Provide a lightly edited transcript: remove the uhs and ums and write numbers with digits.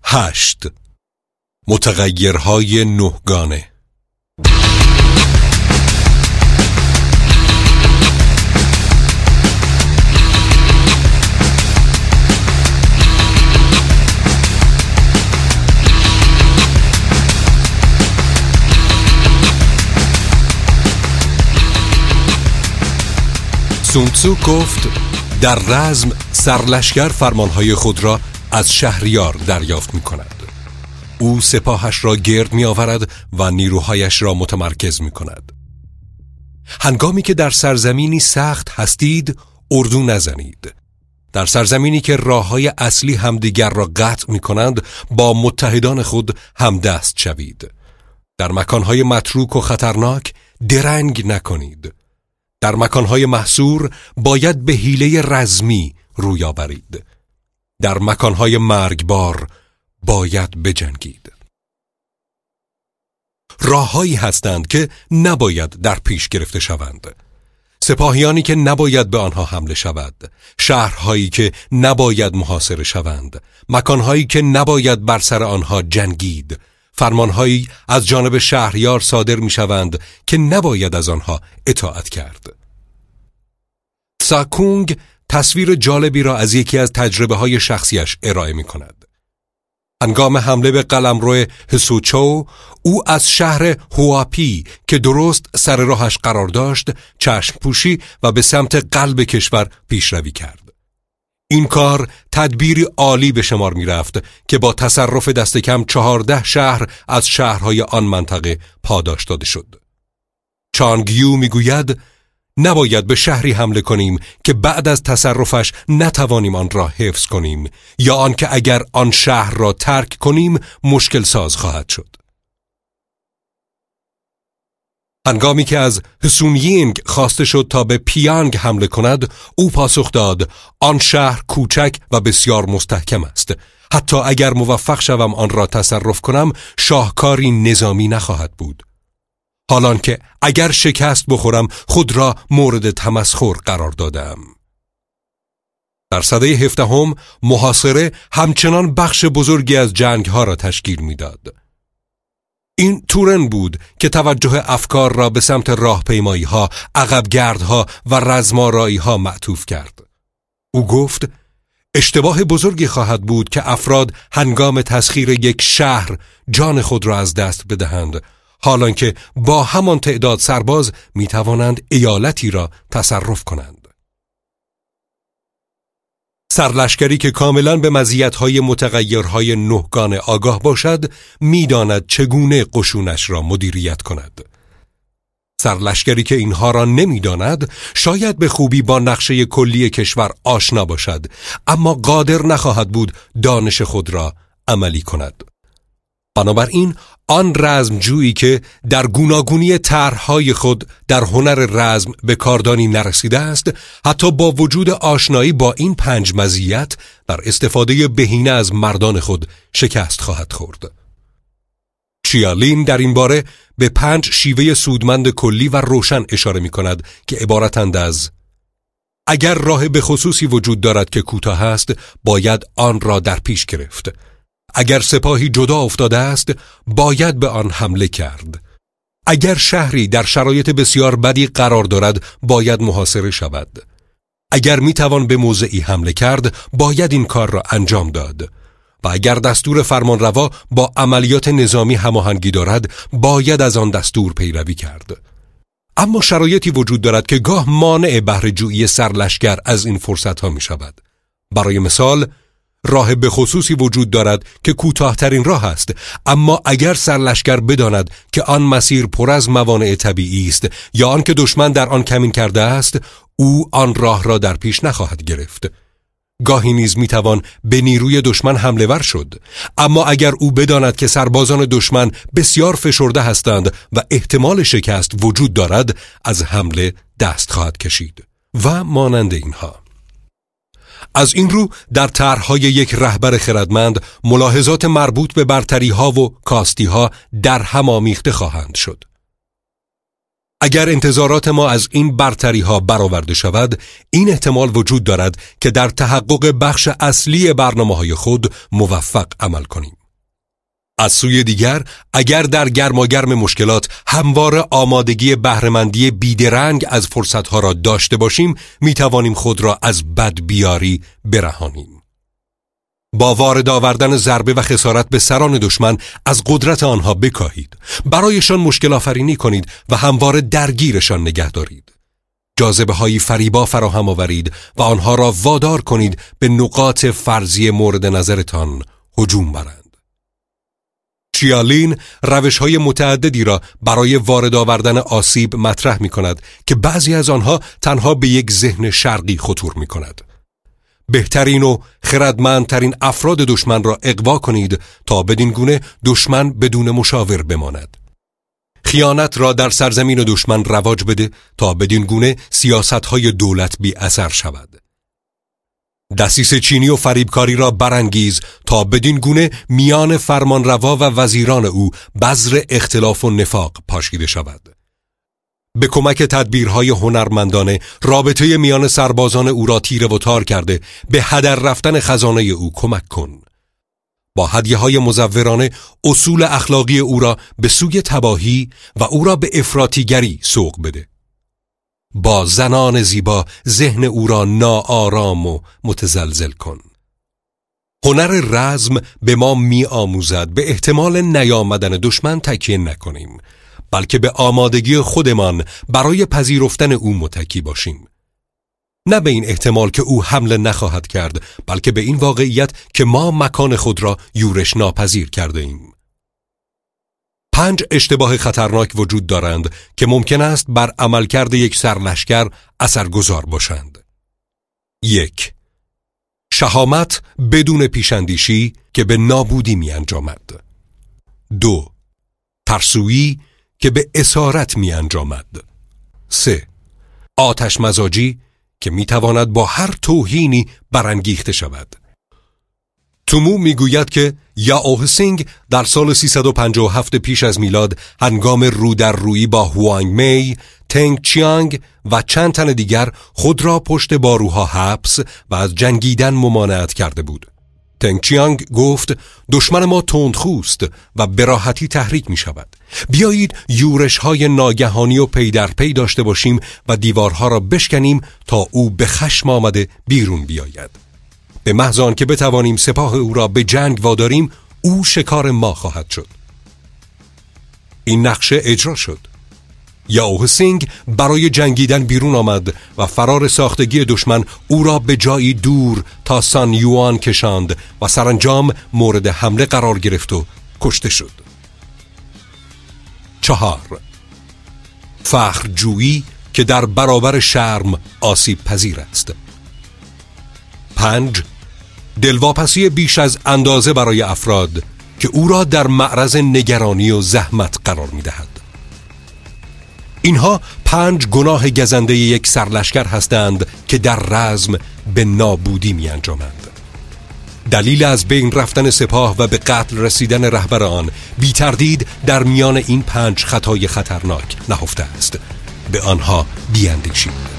8. متغیرهای نهگانه. سون تسو گفت در رزم سرلشکر فرمانهای خود را از شهریار دریافت می کند. او سپاهش را گرد می آورد و نیروهایش را متمرکز می کند. هنگامی که در سرزمینی سخت هستید اردو نزنید. در سرزمینی که راههای اصلی همدیگر را قطع می کنند با متحدان خود همدست شوید. در مکانهای متروک و خطرناک درنگ نکنید. در مکانهای محصور باید به حیله رزمی روی آورید. در مکانهای مرگبار باید بجنگید. راههایی هستند که نباید در پیش گرفته شوند. سپاهیانی که نباید به آنها حمله شود، شهرهایی که نباید محاصره شوند، مکانهایی که نباید بر سر آنها جنگید، فرمانهایی از جانب شهریار صادر می شوند که نباید از آنها اطاعت کرد. تساکونگ تصویر جالبی را از یکی از تجربه های شخصیش ارائه می کند. هنگام حمله به قلمرو هسوچو، او از شهر هواپی که درست سر راهش قرار داشت چشم پوشی و به سمت قلب کشور پیشروی کرد. این کار تدبیری عالی به شمار می رفت که با تصرف دست کم 14 شهر از شهرهای آن منطقه پاداش داده شد. چانگیو می گوید نباید به شهری حمله کنیم که بعد از تصرفش نتوانیم آن را حفظ کنیم یا آنکه اگر آن شهر را ترک کنیم مشکل ساز خواهد شد. هنگامی که از هسونیینگ خواسته شد تا به پیانگ حمله کند، او پاسخ داد آن شهر کوچک و بسیار مستحکم است. حتی اگر موفق شوم آن را تصرف کنم شاهکاری نظامی نخواهد بود. حالان که اگر شکست بخورم خود را مورد تمسخر قرار دادم. در سده 17 محاصره همچنان بخش بزرگی از جنگها را تشکیل میداد. این تورن بود که توجه افکار را به سمت راهپیمایی‌ها، عقبگردها و رزمارایی‌ها معطوف کرد. او گفت اشتباه بزرگی خواهد بود که افراد هنگام تسخیر یک شهر جان خود را از دست بدهند، حالان که با همان تعداد سرباز می توانند ایالتی را تصرف کنند. سرلشکری که کاملا به مزیت‌های متغیرهای نهگانه آگاه باشد می داند چگونه قشونش را مدیریت کند. سرلشکری که اینها را نمی داند شاید به خوبی با نقشه کلی کشور آشنا باشد، اما قادر نخواهد بود دانش خود را عملی کند. بنابراین آن رزمجویی که در گوناگونی طرح‌های خود در هنر رزم به کاردانی نرسیده است، حتی با وجود آشنایی با این 5 مزیت در استفاده بهینه از مردان خود شکست خواهد خورد. چیالین در این باره به 5 شیوه سودمند کلی و روشن اشاره می کند که عبارتند از اگر راه به خصوصی وجود دارد که کوتاه است، باید آن را در پیش گرفت. اگر سپاهی جدا افتاده است، باید به آن حمله کرد. اگر شهری در شرایط بسیار بدی قرار دارد، باید محاصره شود. اگر میتوان به موضعی حمله کرد، باید این کار را انجام داد. و اگر دستور فرمانروا با عملیات نظامی هماهنگی دارد، باید از آن دستور پیروی کرد. اما شرایطی وجود دارد که گاه مانع بهره‌جویی سرلشکر از این فرصت‌ها می شود. برای مثال، راه به خصوصی وجود دارد که کوتاه‌ترین راه است، اما اگر سرلشکر بداند که آن مسیر پر از موانع طبیعی است یا آن که دشمن در آن کمین کرده است، او آن راه را در پیش نخواهد گرفت. گاهی نیز میتوان به نیروی دشمن حمله ور شد، اما اگر او بداند که سربازان دشمن بسیار فشرده هستند و احتمال شکست وجود دارد، از حمله دست خواهد کشید و مانند اینها. از این رو در طرح‌های یک رهبر خردمند ملاحظات مربوط به برتری‌ها و کاستی‌ها در هم آمیخته خواهند شد. اگر انتظارات ما از این برتری‌ها برآورده شود، این احتمال وجود دارد که در تحقق بخش اصلی برنامه‌های خود موفق عمل کنیم. از سوی دیگر اگر در گرماگرم مشکلات همواره آمادگی بهره‌مندی بیدرنگ از فرصتها را داشته باشیم میتوانیم خود را از بدبیاری برهانیم. با وارد آوردن ضربه و خسارت به سران دشمن از قدرت آنها بکاهید، برایشان مشکل آفرینی کنید و همواره درگیرشان نگه دارید. جاذبه های فریبا فراهم آورید و آنها را وادار کنید به نقاط فرضی مورد نظرتان هجوم برند. چیالین روش‌های متعددی را برای وارد آوردن آسیب مطرح می‌کند که بعضی از آنها تنها به یک ذهن شرقی خطور می‌کند. بهترین و خردمندترین افراد دشمن را اغوا کنید تا بدین گونه دشمن بدون مشاور بماند. خیانت را در سرزمین دشمن رواج بده تا بدین گونه سیاست‌های دولت بی اثر شود. دسیسه چینی و فریبکاری را برانگیز تا بدین گونه میان فرمانروا و وزیران او بذر اختلاف و نفاق پاشیده شود. به کمک تدبیرهای هنرمندانه رابطه میان سربازان او را تیره و تار کرده به هدر رفتن خزانه او کمک کن. با هدیه‌های مزورانه اصول اخلاقی او را به سوی تباهی و او را به افراطیگری سوق بده. با زنان زیبا ذهن او را ناآرام و متزلزل کن. هنر رزم به ما می آموزد به احتمال نیامدن دشمن تکیه نکنیم، بلکه به آمادگی خودمان برای پذیرفتن او متکی باشیم. نه به این احتمال که او حمله نخواهد کرد، بلکه به این واقعیت که ما مکان خود را یورش ناپذیر کرده ایم. 5 اشتباه خطرناک وجود دارند که ممکن است بر عملکرد یک سرلشکر اثرگذار باشند. 1. شهامت بدون پیشاندیشی که به نابودی می انجامد. 2. ترسویی که به اسارت می انجامد. 3. آتش مزاجی که می تواند با هر توهینی برانگیخته شود. تومو میگوید که یائو سینگ در سال 357 پیش از میلاد هنگام رو در رویی با هوانگ می، تنگ چیانگ و چند تن دیگر خود را پشت باروها حبس و از جنگیدن ممانعت کرده بود. تنگ چیانگ گفت دشمن ما تندخوست و به راحتی تحریک می شود. بیایید یورش های ناگهانی و پی در پی داشته باشیم و دیوارها را بشکنیم تا او به خشم آمده بیرون بیاید. به محض آن که بتوانیم سپاه او را به جنگ واداریم، او شکار ما خواهد شد. این نقشه اجرا شد. یائو سینگ برای جنگیدن بیرون آمد و فرار ساختگی دشمن او را به جایی دور تا سان یوان کشاند و سرانجام مورد حمله قرار گرفت و کشته شد. 4. فخرجویی که در برابر شرم آسیب پذیر است. 5. دلواپسی بیش از اندازه برای افراد که او را در معرض نگرانی و زحمت قرار می دهد. اینها 5 گناه گزنده یک سرلشکر هستند که در رزم به نابودی می انجامند. دلیل از بین رفتن سپاه و به قتل رسیدن رهبر آن بی تردید در میان این 5 خطای خطرناک نهفته است. به آنها بیاندیشید.